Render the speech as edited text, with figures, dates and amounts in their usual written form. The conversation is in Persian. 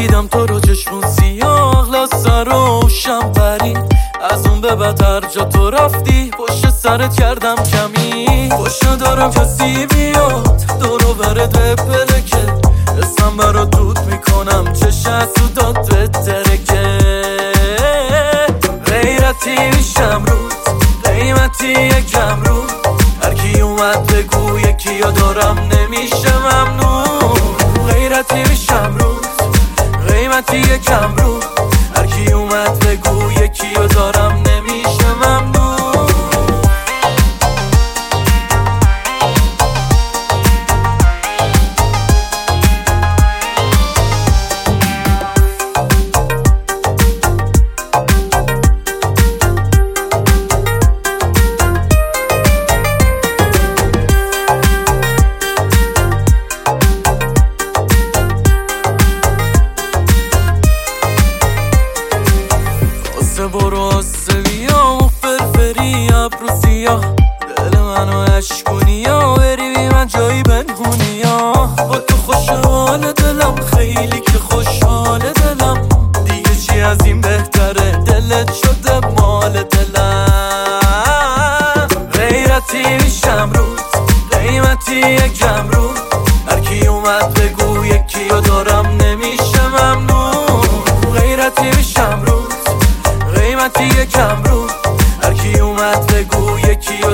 دیدم تو رو چشمون سیاه لاسه روشم پرید، از اون به بعد هر جا تو رفتی پشت سرت کردم کمی. خوش ندارم کسی بیاد دورو بره دپلکه، اسمم برا دود میکنم چه حسودات بترکه. غیرتی میشم روز قیمتی یکم رو، هرکی اومد بگو یکی ها دارم نمیشه ممنون. غیرتی میشم روز قیمتی یکم رو، هرکی اومد بگو یکی ها دارم نمیشه ممنون. برو آسویا و فرفری ابروسیا، دل منو اشکونیا بری بی من جایی بنهونیا. با تو خوشحال دلم خیلی که خوشحال دلم، دیگه چی از این بهتره دلت شده مال دلم. غیرتی میشم روز قیمتی یکم رو، هرکی اومد بگو یکی ها دارم نمیشه ممنون. غیرتی میشم روز قیمتی یکم رو، هرکی اومد بگو یکی